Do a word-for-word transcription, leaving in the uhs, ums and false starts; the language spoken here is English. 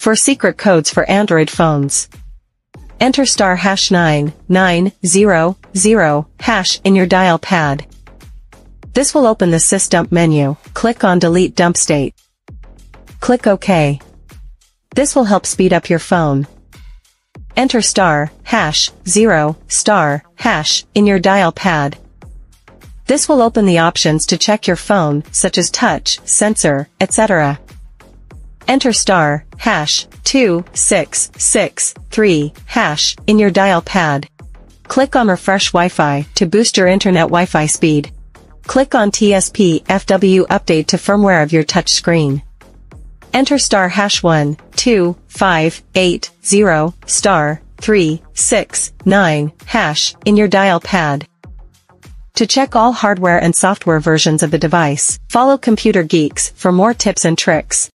For secret codes for Android phones, enter star hash nine nine zero zero hash in your dial pad. This will open the sysdump menu. Click on Delete Dump State. Click OK. This will help speed up your phone. Enter star hash zero star hash in your dial pad. This will open the options to check your phone, such as touch, sensor, et cetera. Enter star hash two six six three hash in your dial pad. Click on Refresh Wi-Fi to boost your internet Wi-Fi speed. Click on T S P F W Update to firmware of your touch screen. Enter star hash one two five eight zero star three six nine hash in your dial pad. To check all hardware and software versions of the device, follow Computer Geeks for more tips and tricks.